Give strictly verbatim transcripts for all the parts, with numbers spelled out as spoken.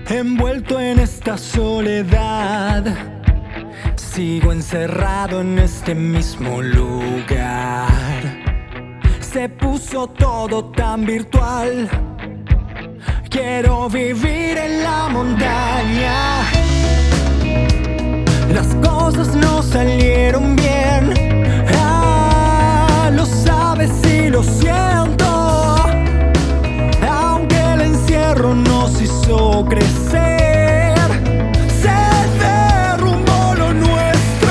Envuelto en esta soledad, sigo encerrado en este mismo lugar. Se puso todo tan virtual. Quiero vivir en la montaña. Las cosas no salieron bien. Ah, lo sabes y lo siento. Aunque el encierro nos hizo crecer, se derrumbó lo nuestro.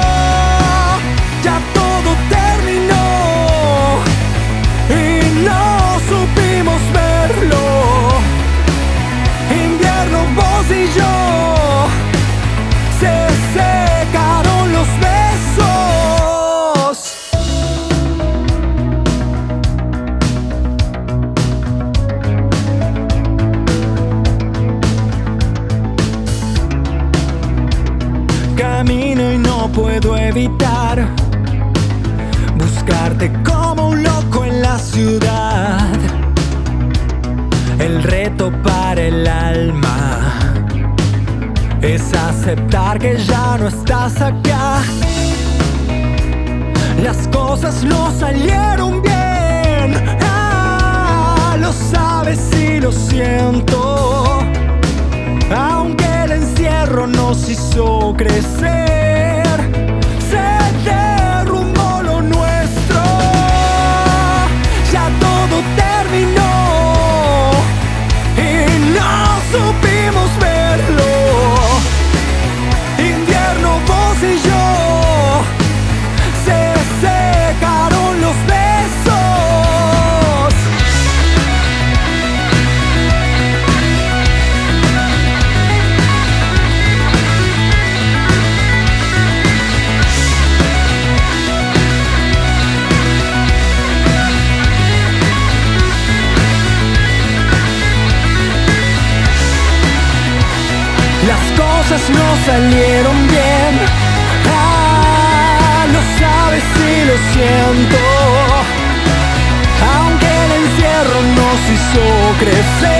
Ya todo terminó y no supimos verlo. Invierno, vos y yo, se secaron los besos. Camino y no puedo evitar buscarte como un loco en la ciudad. El reto para el alma es aceptar que ya no estás acá. Las cosas no salieron bien. Ah, lo sabes y lo siento. Aunque el encierro nos hizo crecer, se derrumbó lo nuestro. Ya todo terminó y no supimos verlo. Invierno, vos y yo, se secaron los besos. Las cosas no salieron bien. Ah, lo sabes y lo siento. Aunque el encierro nos hizo crecer,